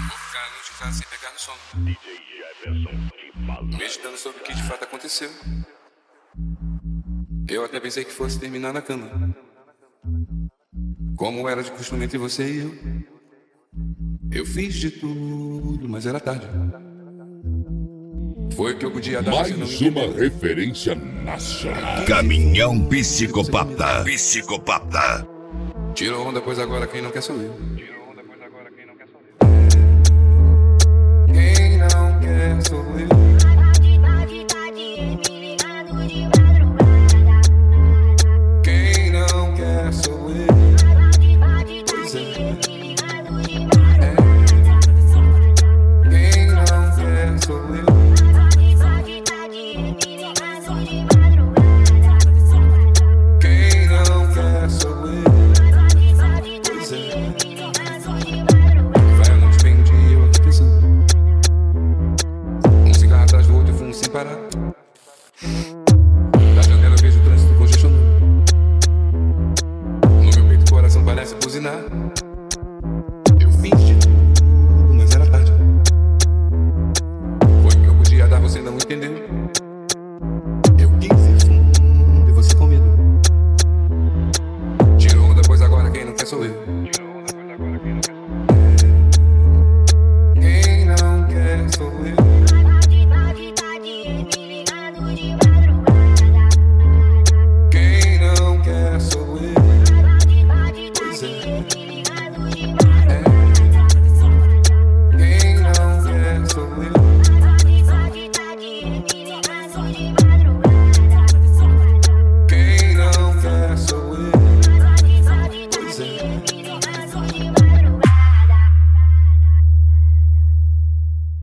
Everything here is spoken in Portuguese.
ficar a noite em casa sem pegar no sono, meditando sobre o que de fato aconteceu. Eu até pensei que fosse terminar na cama, como era de costume entre você e eu. Eu fiz de tudo, mas era tarde. Foi o que eu podia dar. Mais uma referência nacional. Caminhão Psicopata. Psicopata. Tira onda, pois agora quem não quer sou eu.